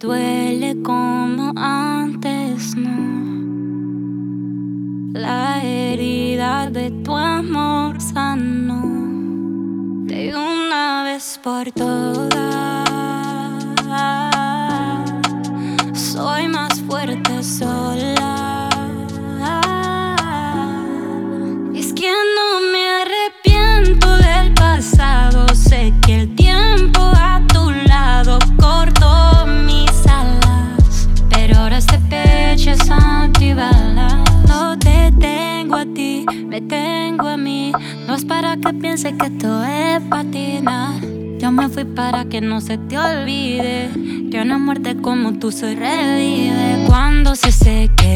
duele como antes, no. La herida de tu amor sanó de una vez por todas. Soy más fuerte sola. Es que no me arrepiento del pasado. Sé que el tiempo a tu lado cortó mis alas, pero ahora este pecho es antibalas. No te tengo a ti, me tengo a mí. No es para que pienses que esto es patina. Yo me fui para que no se te olvide que una muerte como tú se revive cuando se seque